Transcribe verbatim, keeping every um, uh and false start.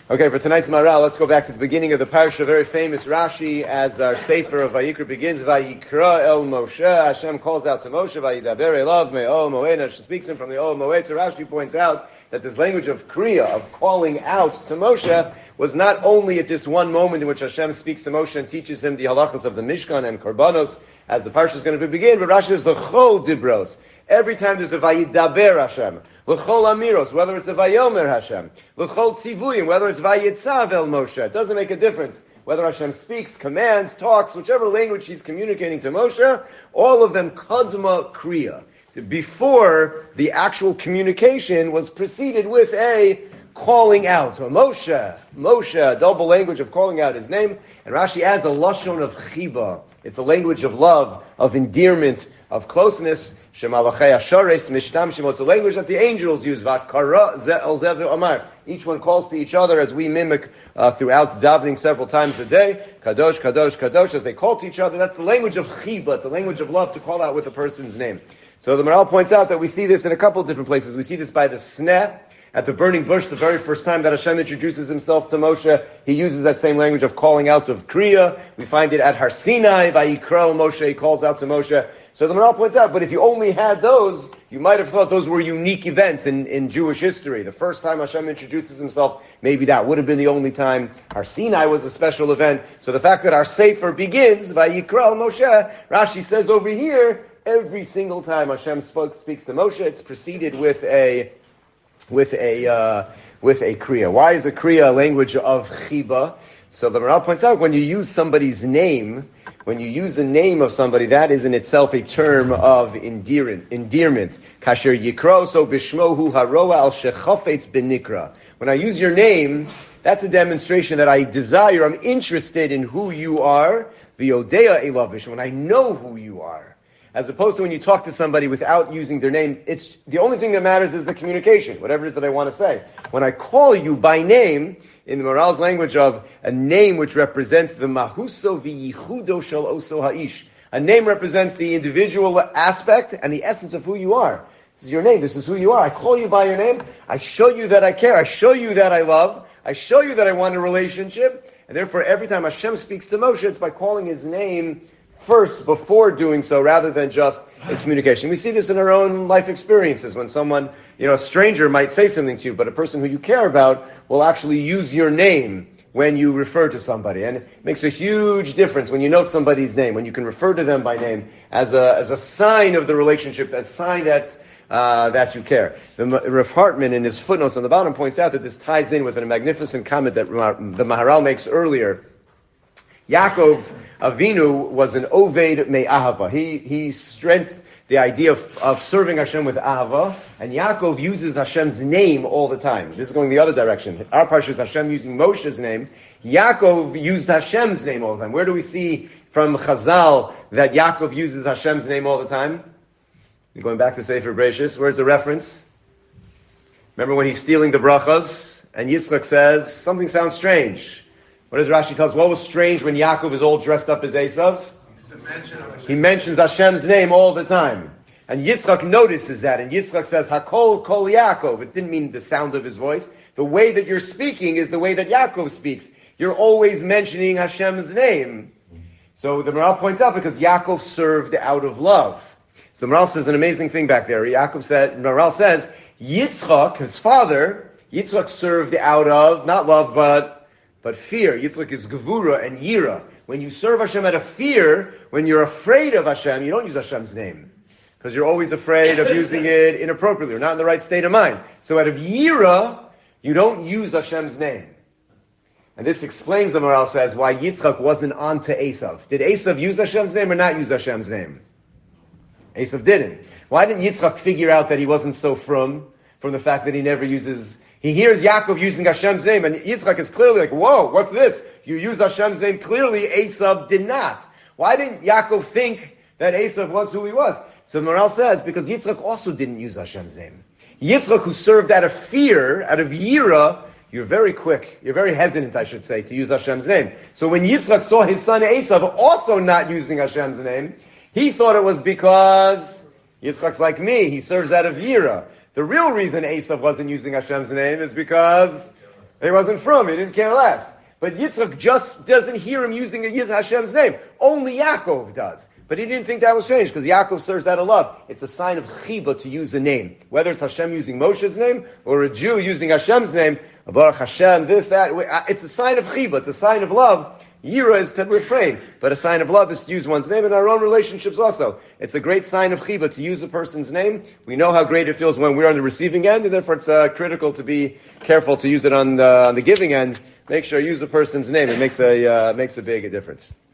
Okay, for tonight's Maral, let's go back to the beginning of the parsha. Very famous Rashi, as our Sefer of Vayikra begins. Vayikra el Moshe. Hashem calls out to Moshe. Vayidaber elav me'ol moed. Hashem speaks him from the Ol Moed. So Rashi points out that this language of kriya, of calling out to Moshe, was not only at this one moment in which Hashem speaks to Moshe and teaches him the halachas of the Mishkan and Korbanos, as the parsha is going to begin. But Rashi says l'chol dibros. Every time there's a Vayidaber Hashem, l'chol amiros, whether it's a Vayomer Hashem, l'chol tzivuyim, whether it's Vayitzav el Moshe, it doesn't make a difference. Whether Hashem speaks, commands, talks, whichever language He's communicating to Moshe, all of them kadma kriya. Before the actual communication was preceded with a calling out. Moshe, Moshe, double language of calling out His name. And Rashi adds a lashon of chiba. It's a language of love, of endearment, of closeness. Shemalachei Ashares Mishtam Shemot. It's a language that the angels use. Vatkara Ze El Zev Amar. Each one calls to each other as we mimic uh, throughout davening several times a day. Kadosh, Kadosh, Kadosh. As they call to each other, that's the language of chiba. It's a language of love to call out with a person's name. So the Maral points out that we see this in a couple of different places. We see this by the sneh. At the burning bush, the very first time that Hashem introduces Himself to Moshe, He uses that same language of calling out of kriya. We find it at Har Sinai, Vayikra Moshe, He calls out to Moshe. So the Maral points out, but if you only had those, you might have thought those were unique events in, in Jewish history. The first time Hashem introduces Himself, maybe that would have been the only time. Har Sinai was a special event. So the fact that our Sefer begins, Vayikra Moshe, Rashi says over here, every single time Hashem spoke, speaks to Moshe, it's preceded with a with a uh, with a kriya. Why is a kriya a language of chiba? So the Maral points out, when you use somebody's name, when you use the name of somebody, that is in itself a term of endearment. Endearment. Kasher yikro so bishmohu haroa al shechafetz benikra. When I use your name, that's a demonstration that I desire, I'm interested in who you are. V'yodea elavish. When I know who you are. As opposed to when you talk to somebody without using their name, it's the only thing that matters is the communication, whatever it is that I want to say. When I call you by name, in the Moral's language of a name which represents the mahuso v'yichudo shel oso ha'ish. A name represents the individual aspect and the essence of who you are. This is your name, this is who you are. I call you by your name, I show you that I care, I show you that I love, I show you that I want a relationship, and therefore every time Hashem speaks to Moshe, it's by calling His name first before doing so, rather than just a communication. We see this in our own life experiences when someone, you know, a stranger might say something to you, but a person who you care about will actually use your name when you refer to somebody. And it makes a huge difference when you know somebody's name, when you can refer to them by name as a as a sign of the relationship, a sign that uh, that you care. The Rav Hartman, in his footnotes on the bottom, points out that this ties in with a magnificent comment that the Maharal makes earlier. Yaakov Avinu was an Oved Me'ahava. He he strengthened the idea of, of serving Hashem with Ahava, and Yaakov uses Hashem's name all the time. This is going the other direction. Our parsha is Hashem using Moshe's name. Yaakov used Hashem's name all the time. Where do we see from Chazal that Yaakov uses Hashem's name all the time? You're going back to Sefer Bereshis. Where's the reference? Remember when he's stealing the brachas, and Yitzchak says, something sounds strange. What does Rashi tell us? What was strange when Yaakov is all dressed up as Esav? He mentions Hashem's name all the time. And Yitzchak notices that. And Yitzchak says, Hakol Kol Yaakov. It didn't mean the sound of his voice. The way that you're speaking is the way that Yaakov speaks. You're always mentioning Hashem's name. So the Maral points out, because Yaakov served out of love. So the Maral says an amazing thing back there. Yaakov said, Maral says, Yitzchak, his father, Yitzchak served out of, not love, but But fear. Yitzchak is gevura and yira. When you serve Hashem out of fear, when you're afraid of Hashem, you don't use Hashem's name. Because you're always afraid of using it inappropriately, or not in the right state of mind. So out of yira, you don't use Hashem's name. And this explains, the Maral says, why Yitzchak wasn't on to Esav. Did Esav use Hashem's name or not use Hashem's name? Esav didn't. Why didn't Yitzchak figure out that he wasn't so frum from the fact that he never uses... He hears Yaakov using Hashem's name, and Yitzchak is clearly like, whoa, what's this? You use Hashem's name. Clearly, Esav did not. Why didn't Yaakov think that Esav was who he was? So the Maral says, because Yitzchak also didn't use Hashem's name. Yitzchak, who served out of fear, out of yira, you're very quick, you're very hesitant, I should say, to use Hashem's name. So when Yitzchak saw his son Esav also not using Hashem's name, he thought it was because Yitzchak's like me, he serves out of yira. The real reason Esav wasn't using Hashem's name is because He wasn't from, he didn't care less. But Yitzchak just doesn't hear him using Yid Hashem's name. Only Yaakov does. But he didn't think that was strange, because Yaakov serves out of love. It's a sign of chiba to use a name. Whether it's Hashem using Moshe's name, or a Jew using Hashem's name, Baruch Hashem, this, that, it's a sign of chiba, it's a sign of love. Yira is to refrain, but a sign of love is to use one's name in our own relationships also. It's a great sign of chiba to use a person's name. We know how great it feels when we're on the receiving end, and therefore it's uh, critical to be careful to use it on the, on the giving end. Make sure you use a person's name. It makes a uh, makes a big difference.